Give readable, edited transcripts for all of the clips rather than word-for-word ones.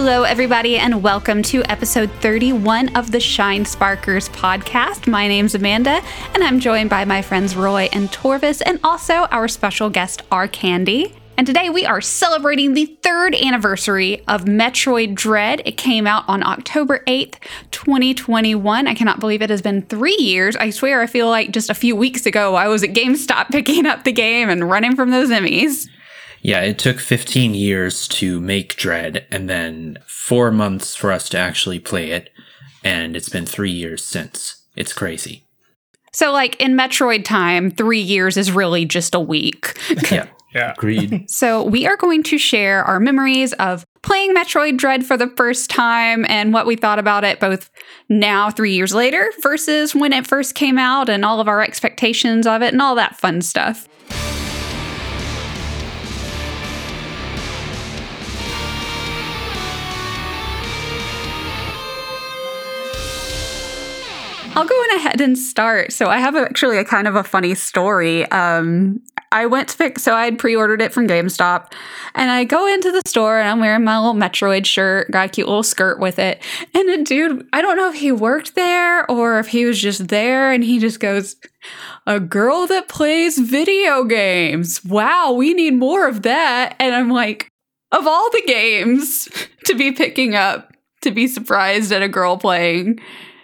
Hello, everybody, and welcome to episode 31 of the Shine Sparkers podcast. My name's Amanda, and I'm joined by my friends Roy and Torvis, and also our special guest, R. Candy. And today we are celebrating the third anniversary of Metroid Dread. It came out on October 8th, 2021. I cannot believe it has been 3 years. I swear I feel like just a few weeks ago I was at GameStop picking up the game and running from those Emmys. Yeah, it took 15 years to make Dread, and then 4 months for us to actually play it, and it's been 3 years since. It's crazy. So, like, in Metroid time, 3 years is really just a week. Yeah, agreed. So we are going to share our memories of playing Metroid Dread for the first time and what we thought about it both now, 3 years later, versus when it first came out and all of our expectations of it and all that fun stuff. I'll go on ahead and start. So I have actually a kind of a funny story. I went to pick, so I had pre-ordered it from GameStop, and I go into the store and I'm wearing my little Metroid shirt, got a cute little skirt with it. And a dude, I don't know if he worked there or if he was just there, and he just goes, "A girl that plays video games. Wow, we need more of that." And I'm like, of all the games to be picking up, to be surprised at a girl playing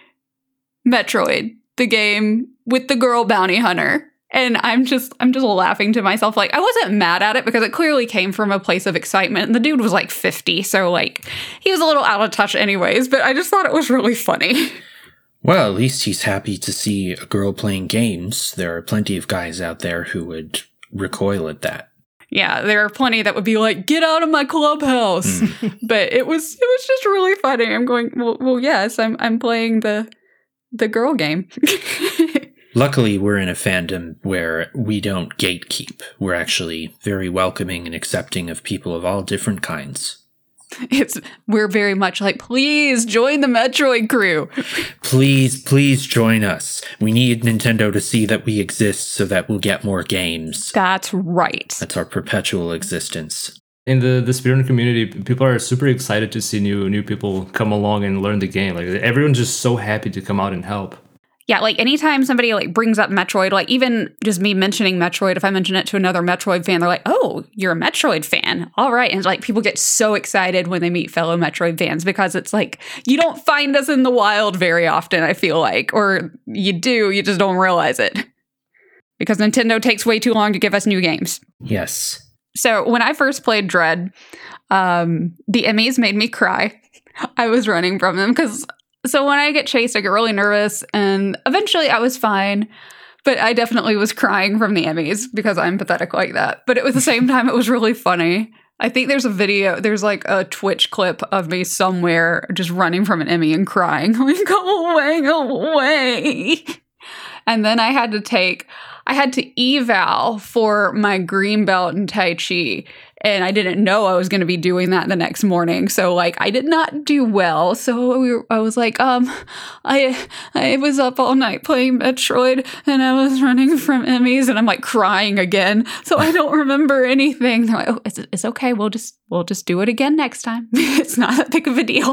Metroid, the game with the girl bounty hunter. And I'm just laughing to myself. Like, I wasn't mad at it because it clearly came from a place of excitement. And the dude was like 50, so like he was a little out of touch anyways, but I just thought it was really funny. Well, at least he's happy to see a girl playing games. There are plenty of guys out there who would recoil at that. Yeah, there are plenty that would be like, "Get out of my clubhouse." But it was just really funny. I'm going, well yes, I'm playing the girl game. Luckily, we're in a fandom where we don't gatekeep. We're actually very welcoming and accepting of people of all different kinds. We're very much like, please join the Metroid crew. Please join us. We need Nintendo to see that we exist so that we'll get more games. That's right. That's our perpetual existence. In the speedrun community, people are super excited to see new people come along and learn the game. Like, everyone's just so happy to come out and help. Yeah, like anytime somebody like brings up Metroid, like even just me mentioning Metroid, if I mention it to another Metroid fan, they're like, "Oh, you're a Metroid fan. All right." And like people get so excited when they meet fellow Metroid fans because it's like, you don't find us in the wild very often, I feel like. Or you do, you just don't realize it. Because Nintendo takes way too long to give us new games. Yes. So when I first played Dread, the Emmys made me cry. I was running from them because... So when I get chased, I get really nervous, and eventually I was fine, but I definitely was crying from the Emmys because I'm pathetic like that. But at the same time, it was really funny. I think there's like a Twitch clip of me somewhere just running from an Emmy and crying, like, go away. And then I had to eval for my green belt in Tai Chi. And I didn't know I was going to be doing that the next morning. So, like, I did not do well. So I was like, I was up all night playing Metroid, and I was running from Emmys, and I'm, like, crying again. So I don't remember anything. They're like, "Oh, it's okay. We'll just do it again next time. It's not that big of a deal."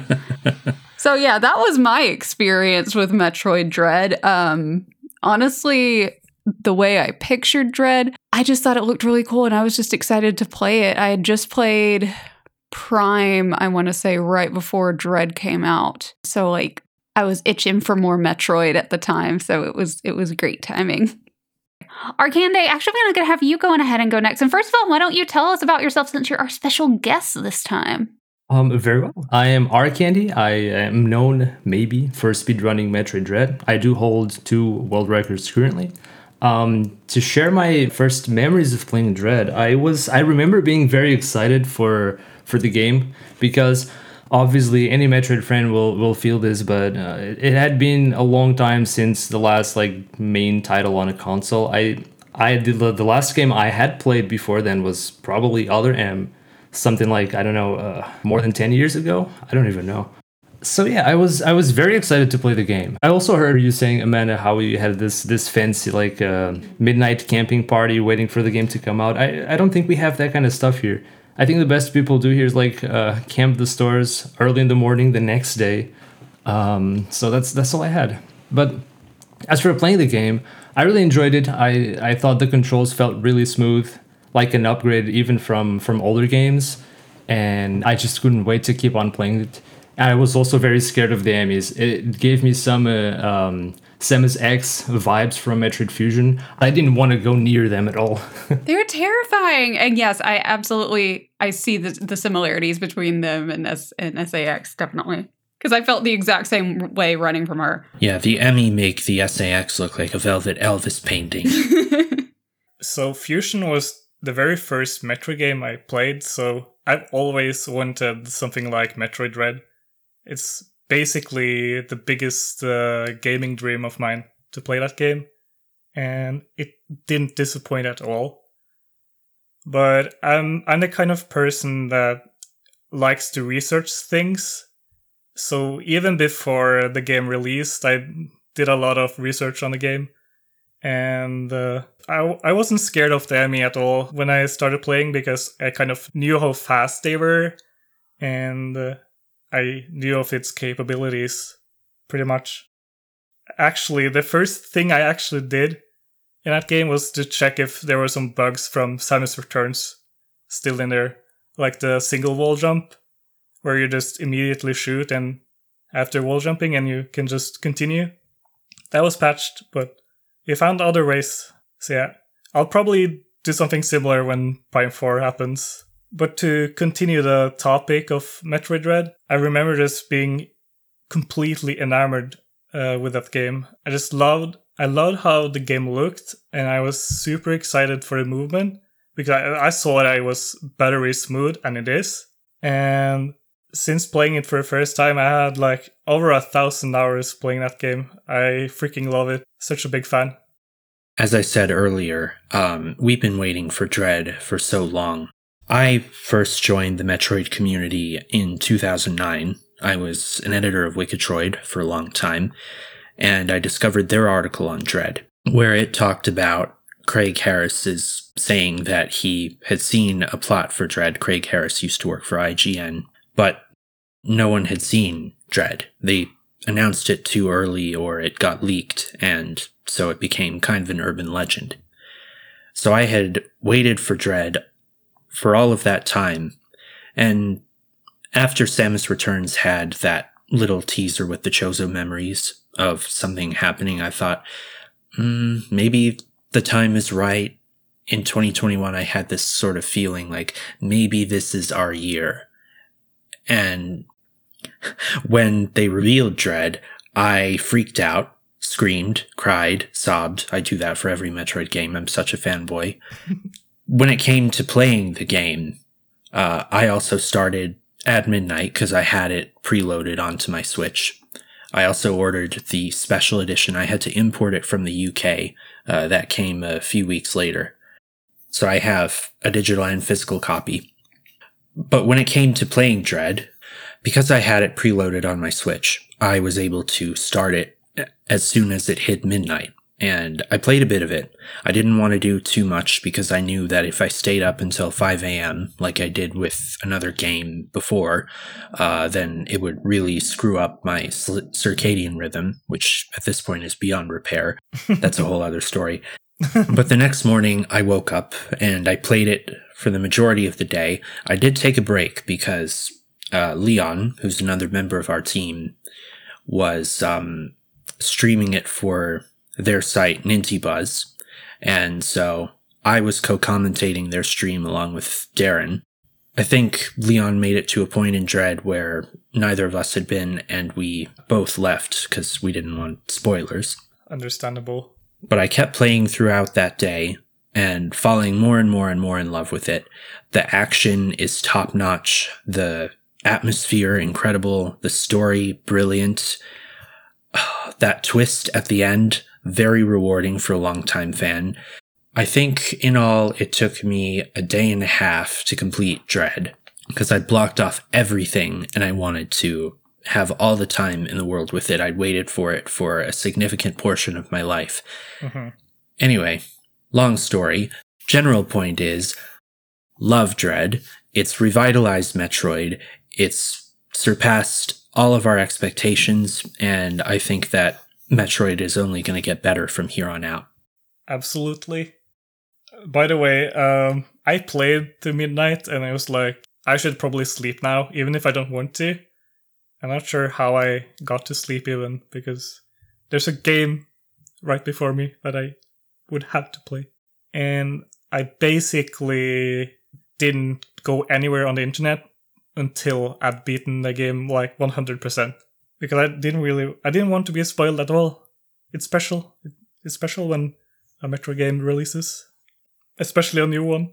So, yeah, that was my experience with Metroid Dread. Honestly, the way I pictured Dread, I just thought it looked really cool, and I was just excited to play it. I had just played Prime, I want to say, right before Dread came out. So, like, I was itching for more Metroid at the time, so it was great timing. Arcande, actually, I'm going to have you going ahead and go next. And first of all, why don't you tell us about yourself since you're our special guest this time? Very well. I am R. Candy. I am known maybe for speedrunning Metroid Dread. I do hold 2 world records currently. To share my first memories of playing Dread, I remember being very excited for the game because obviously any Metroid fan will feel this, but it had been a long time since the last like main title on a console. The last game I had played before then was probably Other M, something like, I don't know, more than 10 years ago. I don't even know. So yeah, I was very excited to play the game. I also heard you saying, Amanda, how you had this fancy like midnight camping party waiting for the game to come out. I don't think we have that kind of stuff here. I think the best people do here is like camp the stores early in the morning the next day. So that's all I had. But as for playing the game, I really enjoyed it. I thought the controls felt really smooth, like an upgrade even from older games, and I just couldn't wait to keep on playing it. And I was also very scared of the enemies. It gave me some Samus X vibes from Metroid Fusion. I didn't want to go near them at all. They're terrifying. And yes, I see the similarities between them and SAX, definitely. Because I felt the exact same way running from her. Yeah, the Emmy make the SAX look like a Velvet Elvis painting. So Fusion was the very first Metroid game I played, so I've always wanted something like Metroid Dread. It's basically the biggest gaming dream of mine to play that game, and it didn't disappoint at all. But I'm the kind of person that likes to research things. So even before the game released, I did a lot of research on the game. And I wasn't scared of the enemy at all when I started playing because I kind of knew how fast they were. And I knew of its capabilities pretty much. Actually, the first thing I actually did in that game was to check if there were some bugs from Samus Returns still in there. Like the single wall jump, where you just immediately shoot and after wall jumping and you can just continue. That was patched, but we found other ways. So yeah, I'll probably do something similar when Prime 4 happens. But to continue the topic of Metroid Dread, I remember just being completely enamored with that game. I loved how the game looked, and I was super excited for the movement because I saw that it was buttery smooth, and it is. And since playing it for the first time, I had like over 1,000 hours playing that game. I freaking love it. Such a big fan. As I said earlier, we've been waiting for Dread for so long. I first joined the Metroid community in 2009. I was an editor of Wikitroid for a long time, and I discovered their article on Dread, where it talked about Craig Harris's saying that he had seen a plot for Dread. Craig Harris used to work for IGN, but no one had seen Dread. They announced it too early or it got leaked, and so it became kind of an urban legend. So I had waited for Dread for all of that time, and after Samus Returns had that little teaser with the Chozo memories of something happening, I thought, maybe the time is right. In 2021, I had this sort of feeling like maybe this is our year. And when they revealed Dread, I freaked out, screamed, cried, sobbed. I do that for every Metroid game. I'm such a fanboy. When it came to playing the game, I also started at midnight because I had it preloaded onto my Switch. I also ordered the special edition. I had to import it from the UK. That came a few weeks later. So I have a digital and physical copy. But when it came to playing Dread, because I had it preloaded on my Switch, I was able to start it as soon as it hit midnight. And I played a bit of it. I didn't want to do too much because I knew that if I stayed up until 5 a.m., like I did with another game before, then it would really screw up my circadian rhythm, which at this point is beyond repair. That's a whole other story. But the next morning, I woke up and I played it for the majority of the day. I did take a break because Leon, who's another member of our team, was streaming it for their site, NintyBuzz, and so I was co-commentating their stream along with Darren. I think Leon made it to a point in Dread where neither of us had been, and we both left because we didn't want spoilers. Understandable. But I kept playing throughout that day and falling more and more and more in love with it. The action is top-notch, the atmosphere incredible, the story brilliant. That twist at the end, very rewarding for a longtime fan. I think in all, it took me a day and a half to complete Dread because I'd blocked off everything and I wanted to have all the time in the world with it. I'd waited for it for a significant portion of my life. Mm-hmm. Anyway, long story. General point is, love Dread. It's revitalized Metroid. It's surpassed all of our expectations, and I think that Metroid is only going to get better from here on out. Absolutely. By the way, I played to midnight and I was like, I should probably sleep now, even if I don't want to. I'm not sure how I got to sleep even, because there's a game right before me that I would have to play. And I basically didn't go anywhere on the internet until I'd beaten the game like 100%. Because I didn't want to be spoiled at all. It's special. It's special when a Metro game releases. Especially a new one.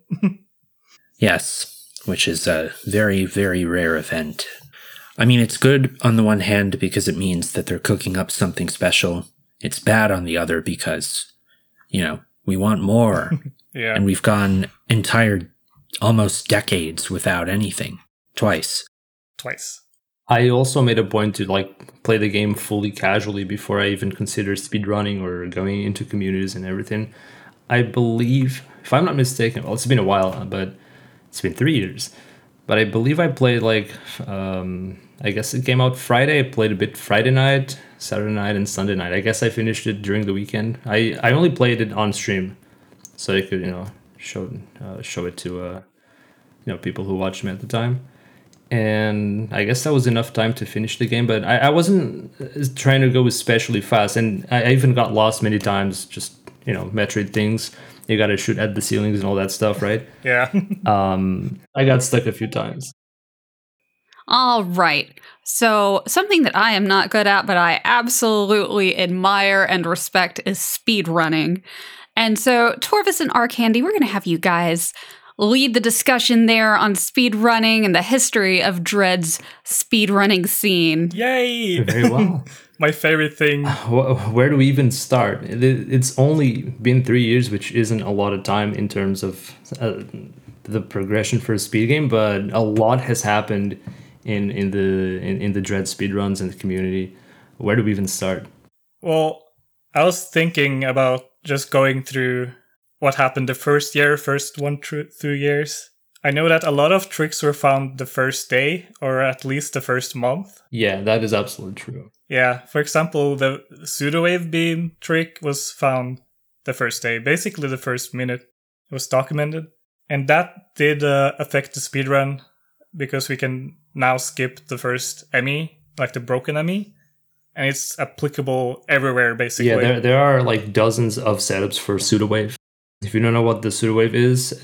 Yes, which is a very, very rare event. I mean, it's good on the one hand because it means that they're cooking up something special. It's bad on the other because, we want more. Yeah. And we've gone entire almost decades without anything. Twice. I also made a point to play the game fully casually before I even consider speedrunning or going into communities and everything. I believe, if I'm not mistaken, well, it's been a while, but it's been 3 years. But I believe I played I guess it came out Friday. I played a bit Friday night, Saturday night, and Sunday night. I guess I finished it during the weekend. I only played it on stream, so I could show it to people who watched me at the time. And I guess that was enough time to finish the game. But I wasn't trying to go especially fast, and I even got lost many times. Just Metroid things. You got to shoot at the ceilings and all that stuff, right? Yeah. I got stuck a few times. All right. So something that I am not good at, but I absolutely admire and respect is speed running. And so Torvus and Arcandy, we're going to have you guys lead the discussion there on speed running and the history of Dread's speed running scene. Yay! Very well. My favorite thing. Where do we even start? It's only been 3 years, which isn't a lot of time in terms of the progression for a speed game, but a lot has happened in the Dread speedruns and the community. Where do we even start? Well, I was thinking about just going through what happened the first 2 years. I know that a lot of tricks were found the first day, or at least the first month. Yeah, that is absolutely true. Yeah, for example, the pseudo-wave beam trick was found the first day, basically the first minute. It was documented. And that did affect the speedrun, because we can now skip the first ME, like the broken ME. And it's applicable everywhere, basically. Yeah, there are dozens of setups for pseudo-wave. If you don't know what the pseudo-wave is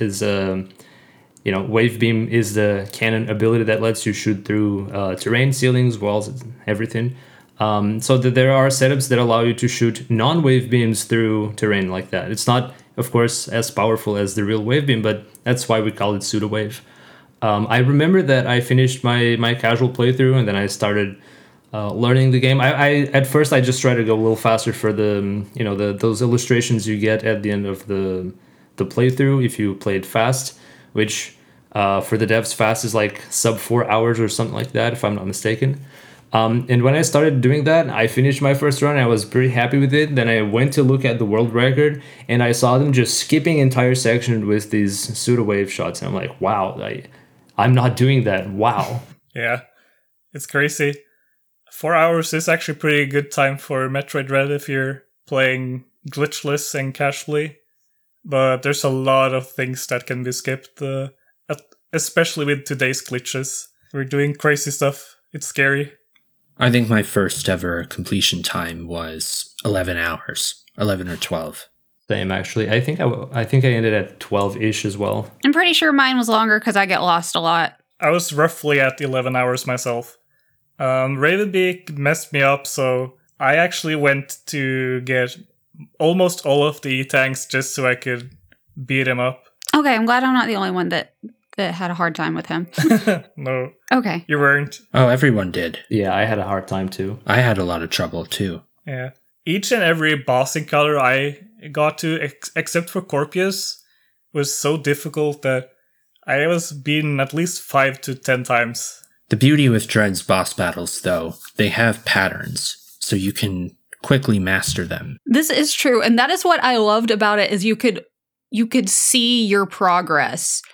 wave beam is the cannon ability that lets you shoot through terrain, ceilings, walls, everything. So there are setups that allow you to shoot non-wave beams through terrain like that. It's not, of course, as powerful as the real wave beam, but that's why we call it pseudo-wave. I remember that I finished my casual playthrough and then I started learning the game. I at first I just tried to go a little faster for those illustrations you get at the end of the playthrough if you played fast, which for the devs fast is like sub 4 hours or something like that, if I'm not mistaken. And when I started doing that, I finished my first run. I was pretty happy with it. Then I went to look at the world record and I saw them just skipping entire sections with these pseudo wave shots. And I'm like, wow, I'm not doing that. Wow. Yeah, it's crazy. 4 hours is actually pretty good time for Metroid Dread if you're playing glitchless and casually. But there's a lot of things that can be skipped, especially with today's glitches. We're doing crazy stuff. It's scary. I think my first ever completion time was 11 hours, 11 or 12. Same, actually. I think I ended at 12-ish as well. I'm pretty sure mine was longer because I get lost a lot. I was roughly at 11 hours myself. Ravenbeak messed me up, so I actually went to get almost all of the E-tanks just so I could beat him up. Okay, I'm glad I'm not the only one that had a hard time with him. No. Okay. You weren't. Oh, everyone did. Yeah, I had a hard time too. I had a lot of trouble too. Yeah. Each and every boss encounter I got to, except for Corpius, was so difficult that I was beaten at least 5 to 10 times. The beauty with Dread's boss battles, though, they have patterns, so you can quickly master them. This is true, and that is what I loved about it, is you could see your progress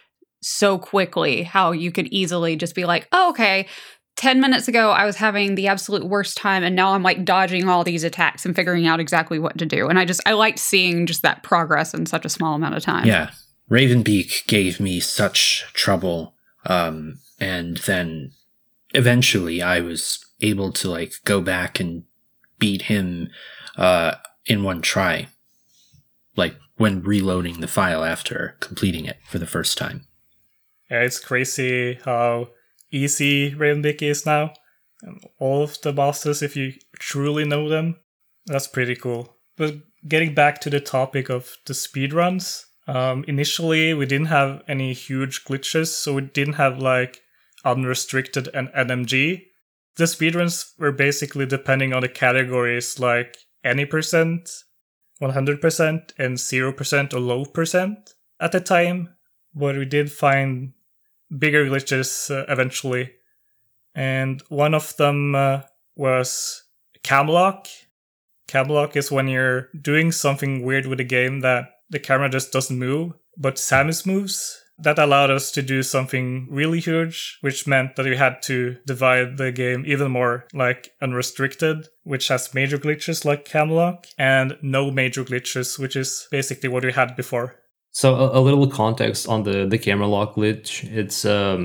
so quickly how you could easily just be like, oh, okay, 10 minutes ago, I was having the absolute worst time, and now I'm like dodging all these attacks and figuring out exactly what to do. And I liked seeing just that progress in such a small amount of time. Yeah. Ravenbeak gave me such trouble. And then eventually I was able to like go back and beat him in one try, like when reloading the file after completing it for the first time. Yeah, it's crazy how easy Ravenbeak is now. And all of the bosses, if you truly know them, that's pretty cool. But getting back to the topic of the speedruns, initially we didn't have any huge glitches, so we didn't have like unrestricted and NMG. The speedruns were basically depending on the categories like any percent, 100%, and 0% or low percent at the time. But we did find bigger glitches eventually. And one of them was cam lock. Cam lock is when you're doing something weird with the game that the camera just doesn't move, but Samus moves. That allowed us to do something really huge, which meant that we had to divide the game even more, like unrestricted, which has major glitches like cam lock, and no major glitches, which is basically what we had before. So a little context on the camera lock glitch. It's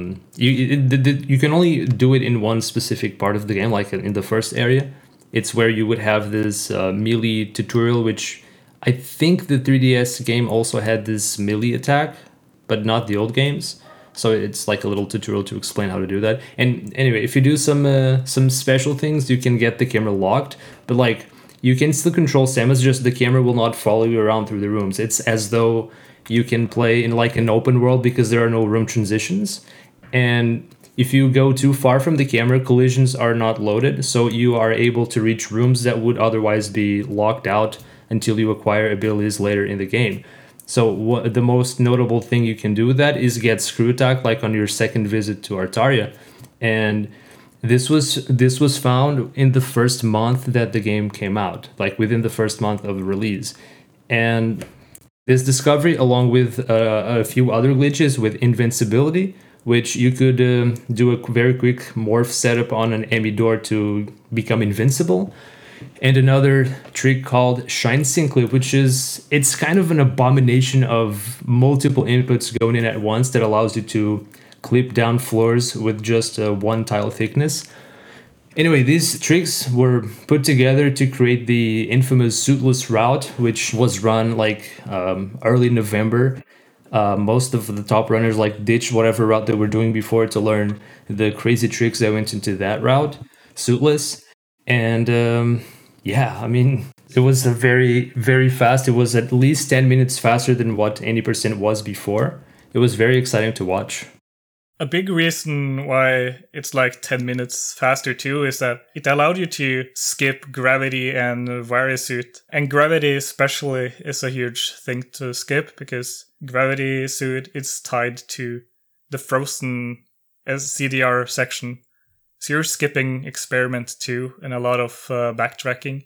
you can only do it in one specific part of the game, like in the first area. It's where you would have this melee tutorial, which I think the 3DS game also had this melee attack, but not the old games. So it's like a little tutorial to explain how to do that. And anyway, if you do some special things, you can get the camera locked. But like you can still control Samus, just the camera will not follow you around through the rooms. It's as though you can play in like an open world because there are no room transitions. And if you go too far from the camera, collisions are not loaded. So you are able to reach rooms that would otherwise be locked out until you acquire abilities later in the game. So the most notable thing you can do with that is get screw attack, like on your second visit to Artaria. And this was found in the first month that the game came out, like within the first month of release. And this discovery, along with a few other glitches with invincibility, which you could do a very quick morph setup on an Emmy door to become invincible. And another trick called Shine Sync Clip, it's kind of an abomination of multiple inputs going in at once that allows you to clip down floors with just one tile thickness. Anyway, these tricks were put together to create the infamous Suitless route, which was run like early November. Most of the top runners like ditched whatever route they were doing before to learn the crazy tricks that went into that route, Suitless. And yeah, I mean, it was a very, very fast. It was at least 10 minutes faster than what any percent was before. It was very exciting to watch. A big reason why it's like 10 minutes faster too is that it allowed you to skip Gravity and Varisuit. And Gravity especially is a huge thing to skip because Gravity Suit is tied to the Frozen CDR section. So you're skipping Experiment too and a lot of backtracking.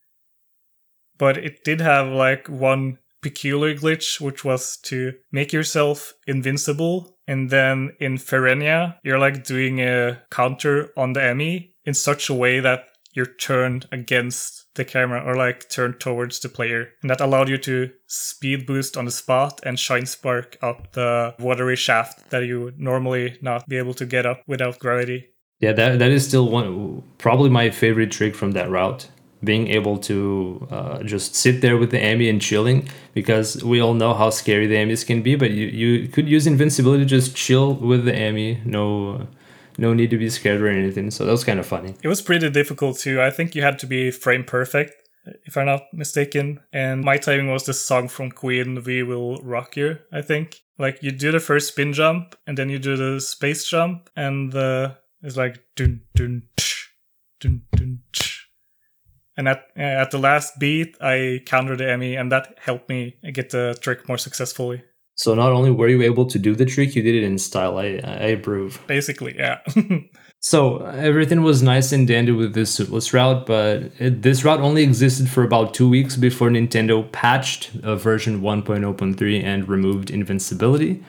But it did have like one peculiar glitch, which was to make yourself invincible. And then in Ferenia, you're like doing a counter on the Emmy in such a way that you're turned against the camera or like turned towards the player. And that allowed you to speed boost on the spot and shine spark up the watery shaft that you would normally not be able to get up without gravity. Yeah, that is still probably my favorite trick from that route. Being able to just sit there with the Emmy and chilling, because we all know how scary the Emmys can be, but you could use invincibility to just chill with the Emmy. No need to be scared or anything. So that was kind of funny. It was pretty difficult too. I think you had to be frame perfect, if I'm not mistaken. And my timing was the song from Queen, We Will Rock You, I think. Like you do the first spin jump and then you do the space jump and it's like dun dun tsh, dun dun tsh. And at the last beat, I countered the Emmy, and that helped me get the trick more successfully. So not only were you able to do the trick, you did it in style. I approve. Basically, yeah. So everything was nice and dandy with this Suitless route, but this route only existed for about 2 weeks before Nintendo patched version 1.0.3 and removed invincibility.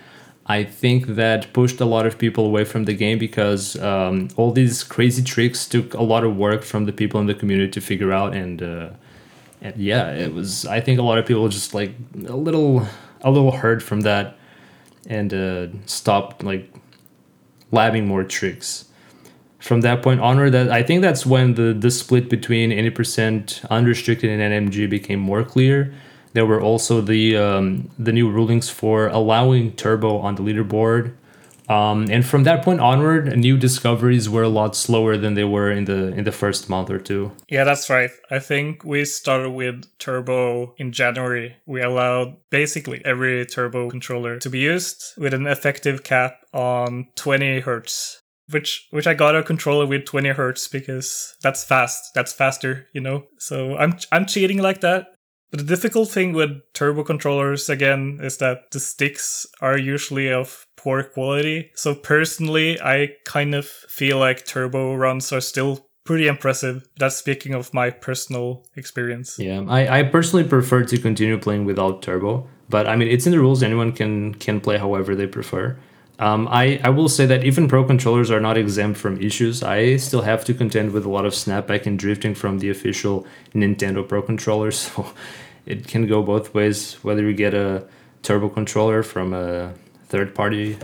I think that pushed a lot of people away from the game because all these crazy tricks took a lot of work from the people in the community to figure out, and yeah, it was. I think a lot of people just like a little hurt from that, and stopped like labbing more tricks. From that point onward, that I think that's when the split between 80% unrestricted and NMG became more clear. There were also the new rulings for allowing turbo on the leaderboard, and from that point onward, new discoveries were a lot slower than they were in the first month or two. Yeah, that's right. I think we started with turbo in January. We allowed basically every turbo controller to be used with an effective cap on 20 hertz. Which I got a controller with 20 hertz because that's fast. That's faster, you know. So I'm cheating like that. But the difficult thing with turbo controllers again is that the sticks are usually of poor quality. So personally, I kind of feel like turbo runs are still pretty impressive. That's speaking of my personal experience. Yeah, I personally prefer to continue playing without turbo, but I mean it's in the rules. Anyone can play however they prefer. I will say that even pro controllers are not exempt from issues. I still have to contend with a lot of snapback and drifting from the official Nintendo Pro controllers. So it can go both ways, whether you get a turbo controller from a third party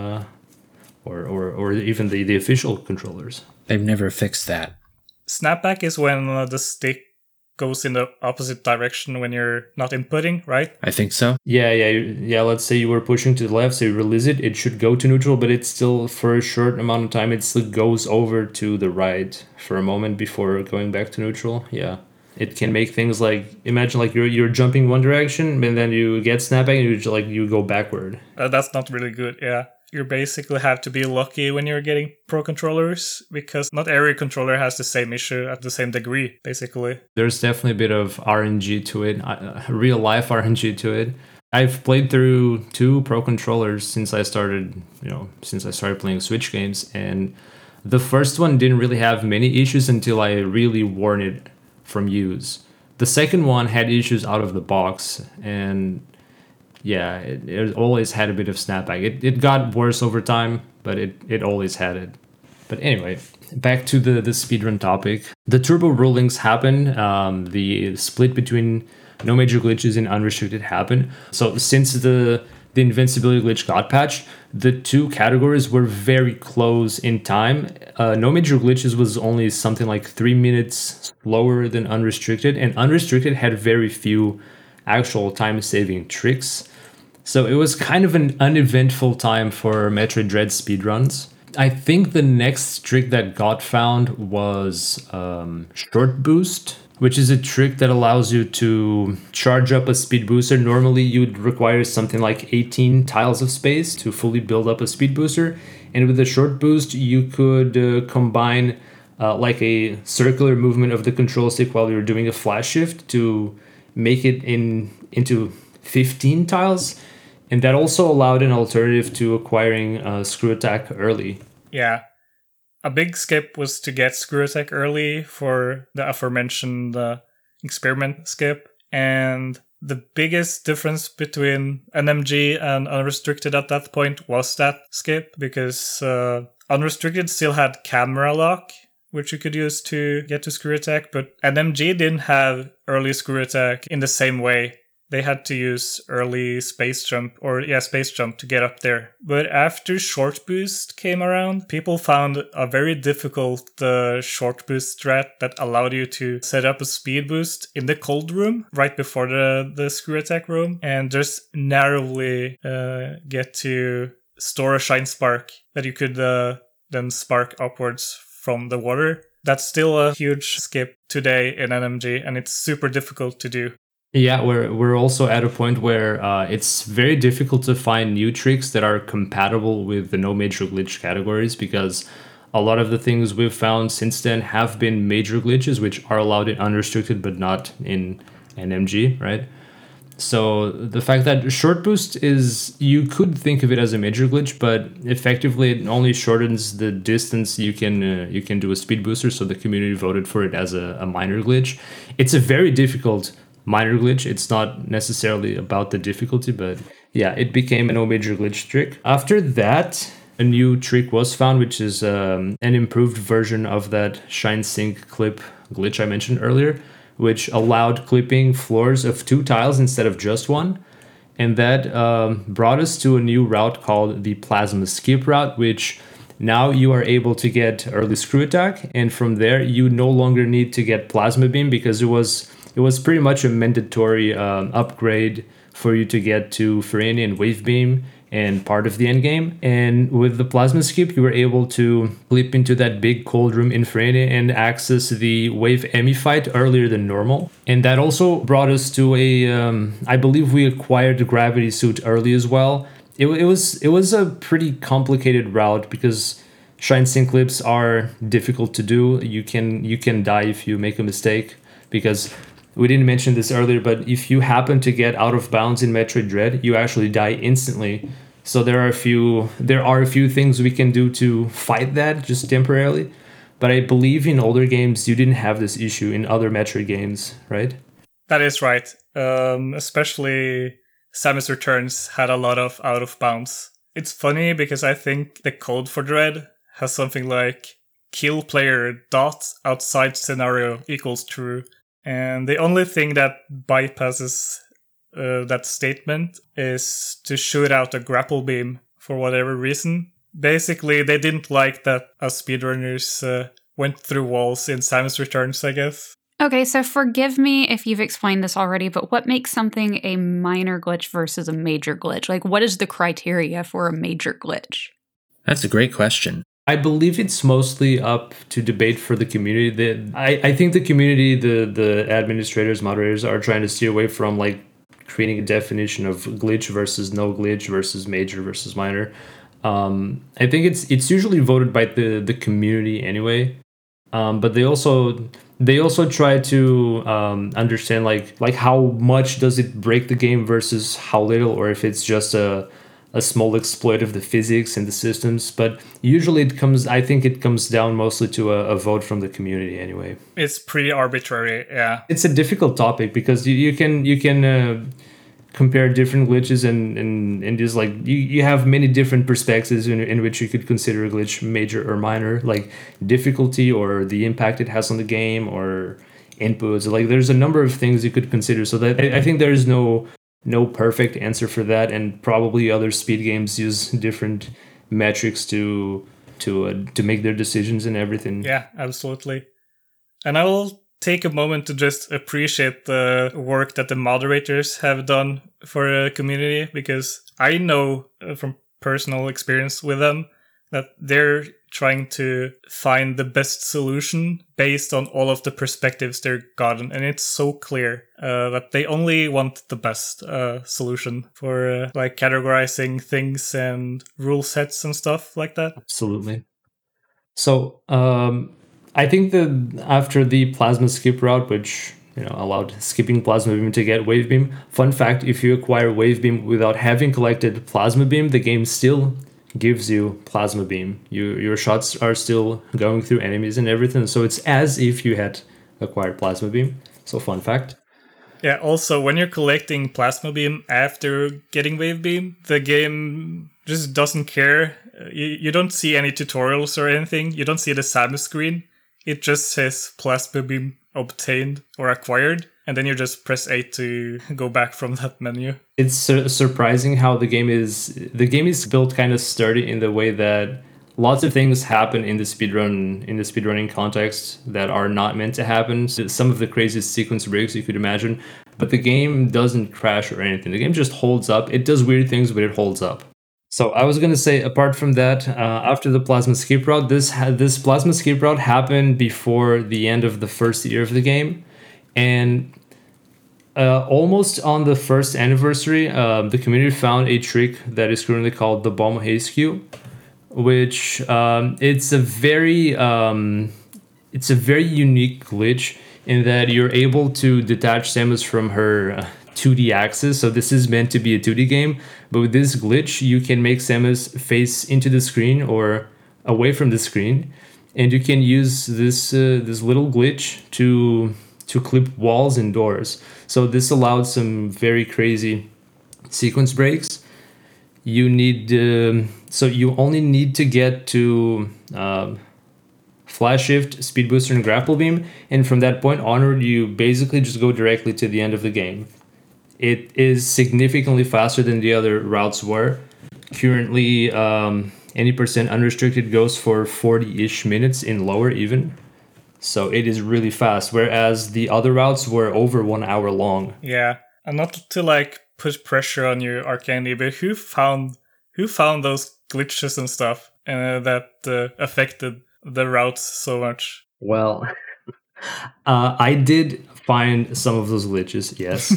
or even the official controllers. They've never fixed that. Snapback is when the stick goes in the opposite direction when you're not inputting, right? I think so. Yeah. Let's say you were pushing to the left, so you release it. It should go to neutral, but it's still, for a short amount of time, it still goes over to the right for a moment before going back to neutral. Yeah. It can make things like, imagine like you're jumping one direction, and then you get snapback and you go backward. That's not really good, yeah. You basically have to be lucky when you're getting pro controllers because not every controller has the same issue at the same degree, basically. There's definitely a bit of RNG to it, real life RNG to it. I've played through 2 pro controllers since I started playing Switch games, and the first one didn't really have many issues until I really worn it from use. The second one had issues out of the box, and yeah, it always had a bit of snapback. It got worse over time, but it always had it. But anyway, back to the speedrun topic. The turbo rulings happen. The split between no major glitches and unrestricted happened. So since the invincibility glitch got patched, the 2 categories were very close in time. No major glitches was only something like 3 minutes slower than unrestricted, and unrestricted had very few actual time-saving tricks. So it was kind of an uneventful time for Metroid Dread speedruns. I think the next trick that got found was Short Boost, which is a trick that allows you to charge up a speed booster. Normally you'd require something like 18 tiles of space to fully build up a speed booster. And with the Short Boost, you could combine like a circular movement of the control stick while you're doing a flash shift to make it into 15 tiles. And that also allowed an alternative to acquiring Screw Attack early. Yeah. A big skip was to get Screw Attack early for the aforementioned experiment skip. And the biggest difference between NMG and Unrestricted at that point was that skip, because Unrestricted still had camera lock, which you could use to get to Screw Attack, but NMG didn't have early Screw Attack in the same way. They had to use early space jump to get up there. But after Short Boost came around, people found a very difficult Short Boost strat that allowed you to set up a speed boost in the cold room right before the Screw Attack room and just narrowly get to store a Shine Spark that you could then spark upwards from the water. That's still a huge skip today in NMG, and it's super difficult to do. Yeah, we're also at a point where it's very difficult to find new tricks that are compatible with the no major glitch categories, because a lot of the things we've found since then have been major glitches, which are allowed in unrestricted but not in NMG, right? So the fact that Short Boost you could think of it as a major glitch, but effectively it only shortens the distance you can do a speed booster, so the community voted for it as a minor glitch. It's a very difficult minor glitch. It's not necessarily about the difficulty, but yeah, it became a no major glitch trick. After that, a new trick was found, which is an improved version of that Shine Sync clip glitch I mentioned earlier, which allowed clipping floors of 2 tiles instead of just one. And that brought us to a new route called the Plasma Skip route, which now you are able to get early screw attack. And from there, you no longer need to get Plasma Beam, because it was pretty much a mandatory upgrade for you to get to Fereni and Wave Beam and part of the end game. And with the Plasma Skip, you were able to leap into that big cold room in Fereni and access the Wave Emmy fight earlier than normal. And that also brought us to I believe we acquired the Gravity Suit early as well. It was a pretty complicated route because Shine Sync clips are difficult to do. You can die if you make a mistake, because we didn't mention this earlier, but if you happen to get out of bounds in Metroid Dread, you actually die instantly. So there are a few things we can do to fight that just temporarily. But I believe in older games you didn't have this issue in other Metroid games, right? That is right. Especially Samus Returns had a lot of out of bounds. It's funny because I think the code for Dread has something like kill player dot outside scenario equals true. And the only thing that bypasses that statement is to shoot out a grapple beam for whatever reason. Basically, they didn't like that us speedrunners went through walls in Samus Returns, I guess. Okay, so forgive me if you've explained this already, but what makes something a minor glitch versus a major glitch? Like, what is the criteria for a major glitch? That's a great question. I believe it's mostly up to debate for the community. I think the community, the administrators, moderators are trying to steer away from like creating a definition of glitch versus no glitch versus major versus minor. I think it's usually voted by the community anyway. But they also try to understand like how much does it break the game versus how little, or if it's just a small exploit of the physics and the systems. But usually I think it comes down mostly to a vote from the community anyway. It's pretty arbitrary, yeah. It's a difficult topic because you can compare different glitches and just like you have many different perspectives in which you could consider a glitch major or minor, like difficulty or the impact it has on the game or inputs. Like there's a number of things you could consider. So that I think there's no perfect answer for that, and probably other speed games use different metrics to make their decisions and everything. Yeah, absolutely. And I will take a moment to just appreciate the work that the moderators have done for the community, because I know from personal experience with them that they're trying to find the best solution based on all of the perspectives they're gotten. And it's so clear that they only want the best solution for like categorizing things and rule sets and stuff like that. Absolutely. So I think that after the Plasma Skip route, which allowed skipping Plasma Beam to get Wave Beam. Fun fact, if you acquire Wave Beam without having collected Plasma Beam, the game still gives you Plasma Beam. Your shots are still going through enemies and everything, so it's as if you had acquired Plasma Beam. So fun fact. Yeah, also, when you're collecting Plasma Beam after getting Wave Beam, the game just doesn't care. You don't see any tutorials or anything. You don't see the Samus screen. It just says Plasma Beam obtained or acquired, and then you just press A to go back from that menu. It's surprising how the game is built kind of sturdy in the way that lots of things happen in the speedrunning context that are not meant to happen. Some of the craziest sequence breaks you could imagine, but the game doesn't crash or anything. The game just holds up. It does weird things, but it holds up. So I was going to say, apart from that, after the Plasma Skip route, this Plasma Skip route happened before the end of the first year of the game. And almost on the first anniversary, the community found a trick that is currently called the Bomb Haze Q, which it's a very unique glitch in that you're able to detach Samus from her 2D axis. So this is meant to be a 2D game, but with this glitch, you can make Samus face into the screen or away from the screen, and you can use this little glitch to to clip walls and doors. So this allowed some very crazy sequence breaks. You need so you only need to get to flash shift, speed booster, and grapple beam, and from that point onward, you basically just go directly to the end of the game. It is significantly faster than the other routes were. Currently, any percent unrestricted goes for 40-ish minutes in lower even. So it is really fast, whereas the other routes were over 1 hour long. Yeah, and not to like put pressure on you, Arcandy, but who found those glitches and stuff that affected the routes so much? Well, I did find some of those glitches, yes.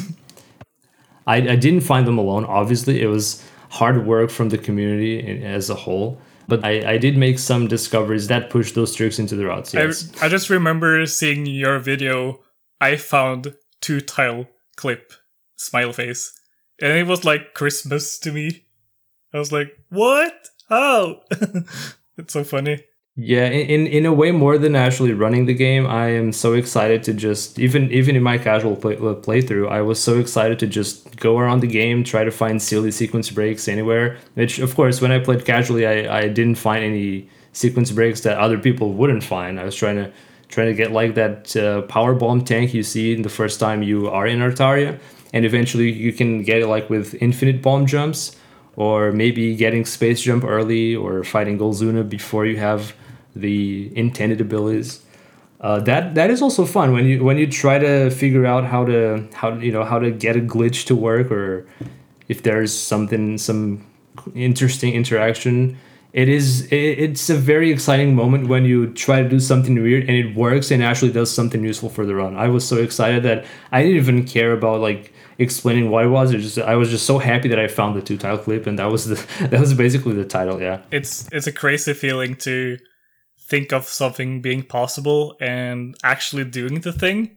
I didn't find them alone, obviously. It was hard work from the community as a whole. But I did make some discoveries that pushed those tricks into the routes, yes. I just remember seeing your video. I found 2-tile clip, smile face. And it was like Christmas to me. I was like, what? How? It's so funny. Yeah, in a way more than actually running the game, I am so excited to just, even in my casual playthrough, I was so excited to just go around the game, try to find silly sequence breaks anywhere. Which, of course, when I played casually, I didn't find any sequence breaks that other people wouldn't find. I was trying to get like that power bomb tank you see in the first time you are in Artaria, and eventually you can get it like with infinite bomb jumps, or maybe getting space jump early, or fighting Golzuna before you have the intended abilities. That is also fun when you try to figure out how to get a glitch to work, or if there's some interesting interaction. It's a very exciting moment when you try to do something weird and it works and actually does something useful for the run. I was so excited that I didn't even care about like explaining what it was. I was just so happy that I found the 2-tile clip, and that was basically the title. Yeah, it's a crazy feeling to think of something being possible and actually doing the thing.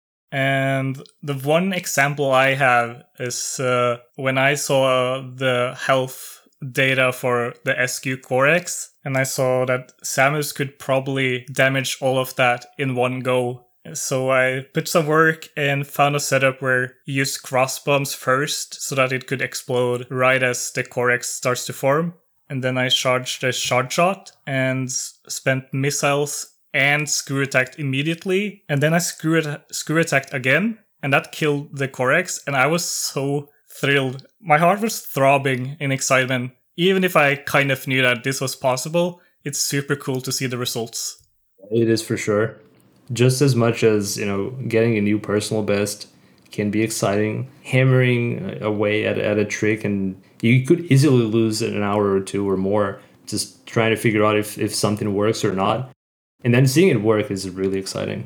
And the one example I have is when I saw the health data for the SQ Corex, and I saw that Samus could probably damage all of that in one go. So I put some work and found a setup where you use cross bombs first so that it could explode right as the Corex starts to form. And then I charged the shard shot and spent missiles and screw attacked immediately. And then I screw attacked again, and that killed the Corex. And I was so thrilled. My heart was throbbing in excitement. Even if I kind of knew that this was possible, it's super cool to see the results. It is for sure. Just as much as, getting a new personal best can be exciting. Hammering away at a trick, and you could easily lose an hour or two or more just trying to figure out if something works or not. And then seeing it work is really exciting.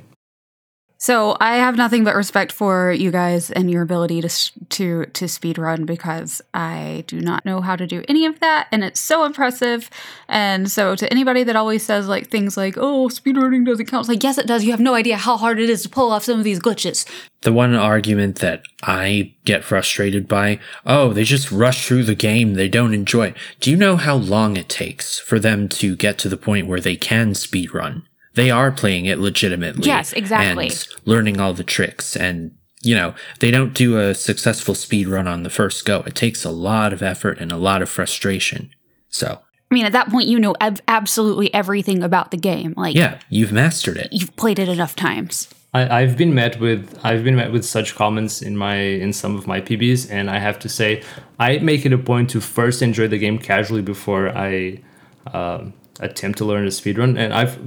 So I have nothing but respect for you guys and your ability to speedrun, because I do not know how to do any of that, and it's so impressive. And so to anybody that always says like things like, "Oh, speedrunning doesn't count," it's like, yes, it does. You have no idea how hard it is to pull off some of these glitches. The one argument that I get frustrated by, oh, they just rush through the game, they don't enjoy it. Do you know how long it takes for them to get to the point where they can speedrun? They are playing it legitimately. Yes, exactly. And learning all the tricks. And, they don't do a successful speed run on the first go. It takes a lot of effort and a lot of frustration. So, I mean, at that point, you know absolutely everything about the game. Like, yeah, you've mastered it. You've played it enough times. I've been met with such comments in some of my PBs, and I have to say, I make it a point to first enjoy the game casually before I attempt to learn a speedrun. And I've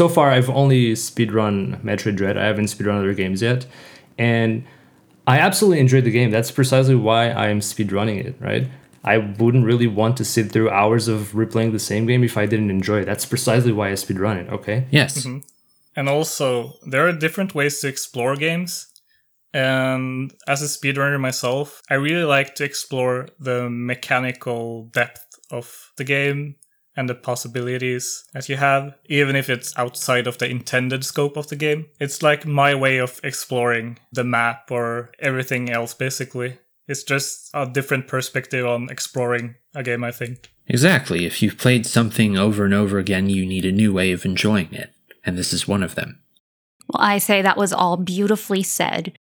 only speedrun Metroid Dread. I haven't speedrun other games yet, and I absolutely enjoyed the game. That's precisely why I'm speedrunning it, right? I wouldn't really want to sit through hours of replaying the same game if I didn't enjoy it. That's precisely why I speedrun it, okay? Yes. Mm-hmm. And also, there are different ways to explore games. And as a speedrunner myself, I really like to explore the mechanical depth of the game and the possibilities that you have, even if it's outside of the intended scope of the game. It's like my way of exploring the map or everything else, basically. It's just a different perspective on exploring a game, I think. Exactly. If you've played something over and over again, you need a new way of enjoying it. And this is one of them. Well, I say that was all beautifully said.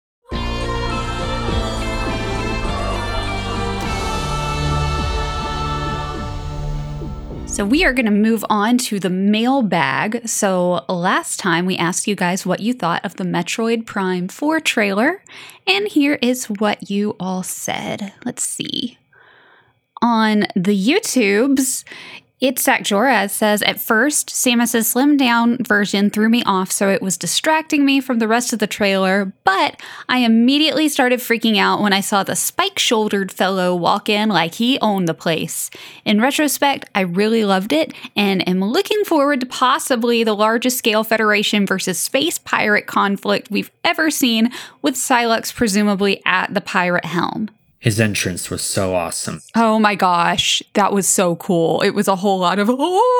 So we are going to move on to the mailbag. So last time we asked you guys what you thought of the Metroid Prime 4 trailer, and here is what you all said. Let's see. On the YouTubes, It's Zach Joraz says, at first, Samus's slimmed down version threw me off, so it was distracting me from the rest of the trailer, but I immediately started freaking out when I saw the spike-shouldered fellow walk in like he owned the place. In retrospect, I really loved it, and am looking forward to possibly the largest scale Federation versus space pirate conflict we've ever seen, with Sylux presumably at the pirate helm. His entrance was so awesome. Oh my gosh, that was so cool. It was a whole lot of,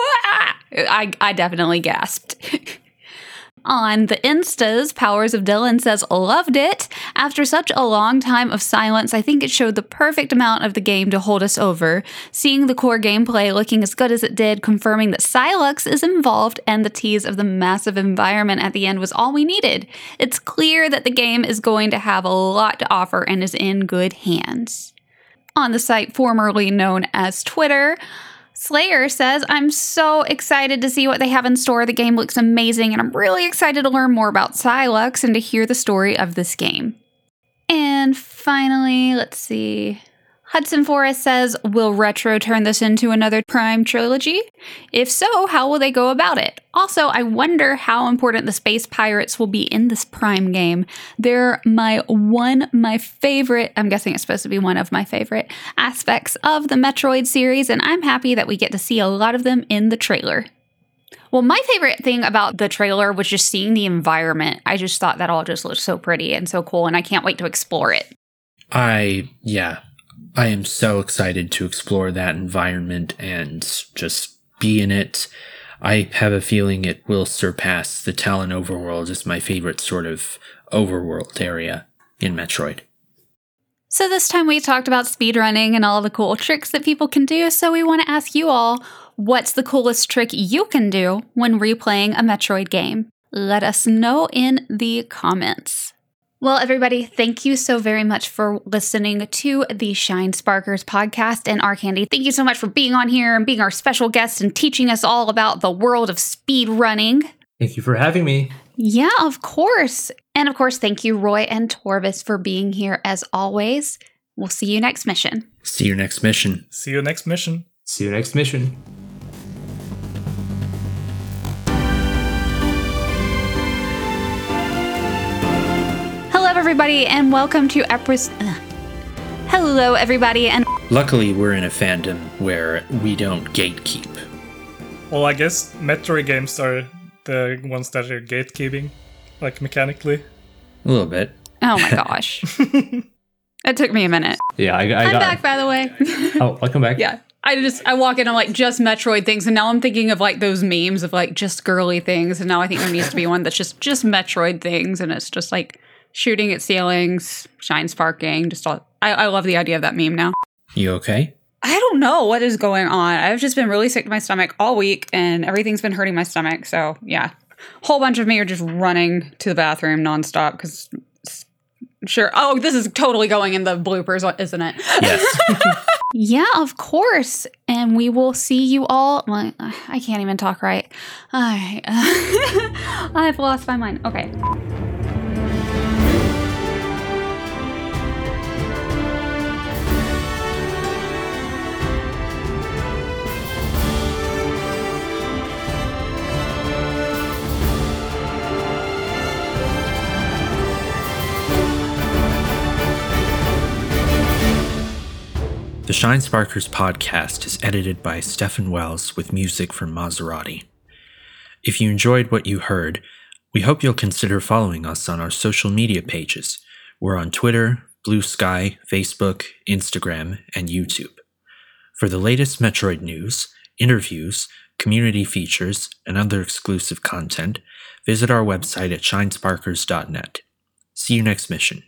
I definitely gasped. On the Instas, Powers of Dylan says, loved it. After such a long time of silence, I think it showed the perfect amount of the game to hold us over. Seeing the core gameplay looking as good as it did, confirming that Sylux is involved, and the tease of the massive environment at the end was all we needed. It's clear that the game is going to have a lot to offer and is in good hands. On the site formerly known as Twitter, Slayer says, I'm so excited to see what they have in store. The game looks amazing, and I'm really excited to learn more about Sylux and to hear the story of this game. And finally, let's see. Hudson Forrest says, will Retro turn this into another Prime trilogy? If so, how will they go about it? Also, I wonder how important the space pirates will be in this Prime game. They're my favorite, I'm guessing it's supposed to be one of my favorite aspects of the Metroid series, and I'm happy that we get to see a lot of them in the trailer. Well, my favorite thing about the trailer was just seeing the environment. I just thought that all just looked so pretty and so cool, and I can't wait to explore it. I am so excited to explore that environment and just be in it. I have a feeling it will surpass the Talon Overworld as my favorite sort of overworld area in Metroid. So this time we talked about speedrunning and all the cool tricks that people can do, so we want to ask you all, what's the coolest trick you can do when replaying a Metroid game? Let us know in the comments. Well, everybody, thank you so very much for listening to the Shine Sparkers podcast. And Arcandy, thank you so much for being on here and being our special guest and teaching us all about the world of speedrunning. Thank you for having me. Yeah, of course. And of course, thank you, Roy and Torvis, for being here as always. We'll see you next mission. See you next mission. See you next mission. See you next mission. Everybody, and welcome to Hello, everybody, and luckily we're in a fandom where we don't gatekeep. Well, I guess Metroid games are the ones that are gatekeeping, like mechanically. A little bit. Oh my gosh. It took me a minute. Yeah, I'm back, by the way. Oh, welcome back. Yeah. I walk in, I'm like, just Metroid things, and now I'm thinking of like those memes of like just girly things, and now I think there needs to be one that's just Metroid things, and it's just like shooting at ceilings, shine sparking, just all. I love the idea of that meme now. You okay? I don't know what is going on. I've just been really sick to my stomach all week, and everything's been hurting my stomach. So yeah, whole bunch of me are just running to the bathroom nonstop because sure. Oh, this is totally going in the bloopers, isn't it? Yes. Yeah, of course. And we will see you all. Well, I can't even talk right. All right. I've lost my mind. Okay. The Shine Sparkers podcast is edited by Stefan Wells with music from Maserati. If you enjoyed what you heard, we hope you'll consider following us on our social media pages. We're on Twitter, Blue Sky, Facebook, Instagram, and YouTube. For the latest Metroid news, interviews, community features, and other exclusive content, visit our website at shinesparkers.net. See you next mission.